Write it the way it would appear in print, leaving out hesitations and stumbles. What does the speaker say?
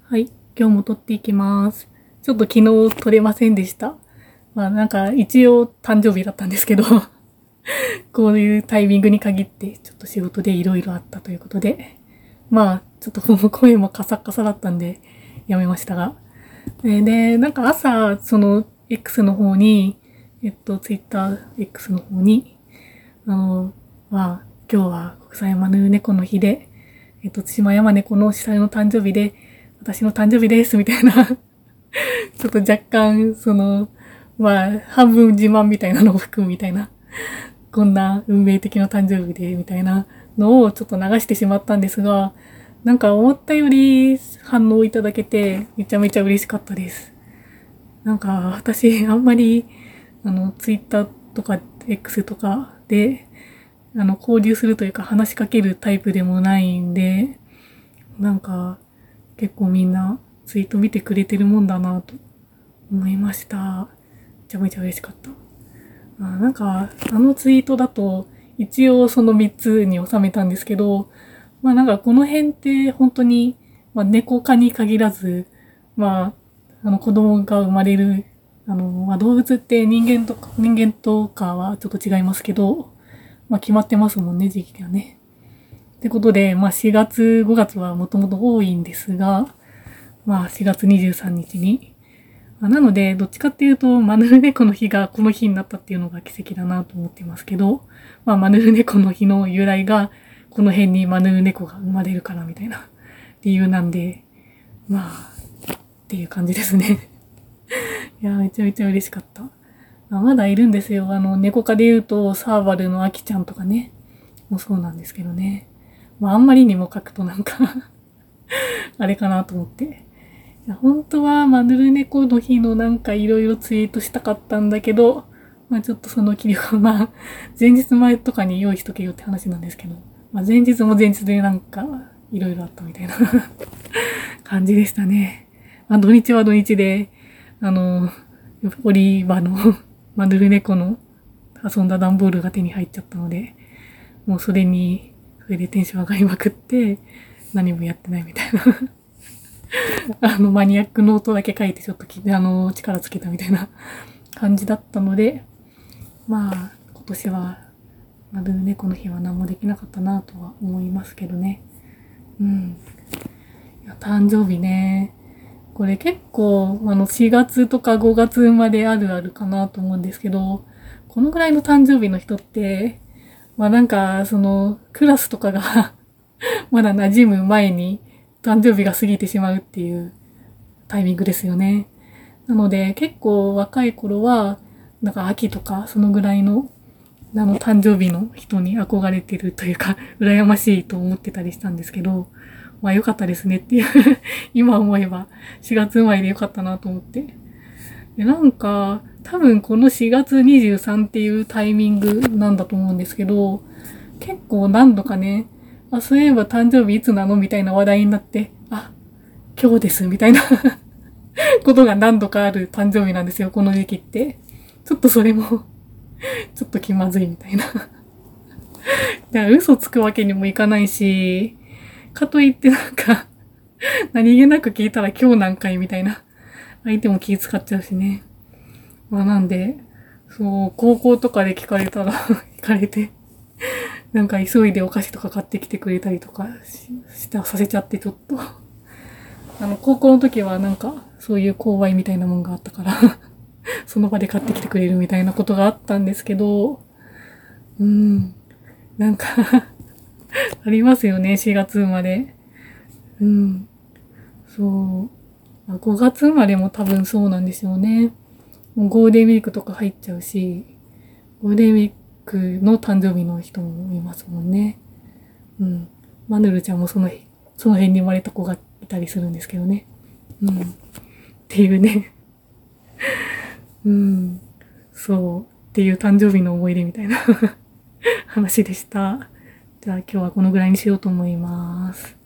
はい、今日も撮っていきます。ちょっと昨日撮れませんでした。一応誕生日だったんですけど、こういうタイミングに限ってちょっと仕事でいろいろあったということで、ちょっともう声もカサカサだったんでやめましたが。で、朝、X の方に、Twitter X の方に、あの、今日は国際マヌルネコの日で、対馬山猫の主催の誕生日で、私の誕生日です、みたいなちょっと若干、半分自慢みたいなのを含むみたいな、こんな運命的な誕生日で、みたいなのをちょっと流してしまったんですが、思ったより反応いただけて、めちゃめちゃ嬉しかったです。私、あんまり、ツイッターとか X とかで、交流するというか話しかけるタイプでもないんで、結構みんなツイート見てくれてるもんだなと思いました。めちゃめちゃ嬉しかった。あのツイートだと、一応その3つに収めたんですけど、この辺って本当に、猫科に限らず、子供が生まれる、動物って人間とかはちょっと違いますけど、決まってますもんね、時期がね。ってことで、4月、5月はもともと多いんですが、4月23日に。なので、どっちかっていうと、マヌルネコの日がこの日になったっていうのが奇跡だなと思ってますけど、マヌルネコの日の由来が、この辺にマヌルネコが生まれるからみたいな理由なんで、っていう感じですね。いや、めちゃめちゃ嬉しかった。まだいるんですよ。猫科で言うと、サーバルのアキちゃんとかね、もそうなんですけどね。あんまりにも書くとあれかなと思って。本当はマヌルネコの日のいろいろツイートしたかったんだけど、ちょっとその気力は前日前とかに用意しとけよって話なんですけど、前日も前日でいろいろあったみたいな感じでしたね。土日は土日で、オリーバのマヌルネコの遊んだ段ボールが手に入っちゃったので、もうそれでテンション上がりまくって、何もやってないみたいな。マニアックノートだけ書いてちょっと力つけたみたいな感じだったので、今年は、マヌルネコの日は何もできなかったなとは思いますけどね。うん。いや、誕生日ね。これ結構、4月とか5月まであるあるかなと思うんですけど、このぐらいの誕生日の人って、クラスとかがまだ馴染む前に誕生日が過ぎてしまうっていうタイミングですよね。なので、結構若い頃は、秋とかそのぐらいの、誕生日の人に憧れてるというか、羨ましいと思ってたりしたんですけど、良かったですねっていう今思えば4月生まれで良かったなと思って。で多分この4月23っていうタイミングなんだと思うんですけど、結構何度かね、そういえば誕生日いつなのみたいな話題になって、今日ですみたいなことが何度かある誕生日なんですよ、この時期って。ちょっとそれもちょっと気まずいみたいなだから嘘つくわけにもいかないし、かといって何気なく聞いたら今日なんかいみたいな。相手も気使っちゃうしね。なんで、そう、高校とかで聞かれたら聞かれて、急いでお菓子とか買ってきてくれたりとかさせちゃってちょっと。高校の時はそういう購買みたいなもんがあったからその場で買ってきてくれるみたいなことがあったんですけど、ありますよね、4月生まれ。そう。5月生まれも多分そうなんですよね。もうゴールデンウィークとか入っちゃうし、ゴールデンウィークの誕生日の人もいますもんね。マヌルちゃんもその辺に生まれた子がいたりするんですけどね。っていうね。そう。っていう誕生日の思い出みたいな話でした。じゃあ今日はこのぐらいにしようと思います。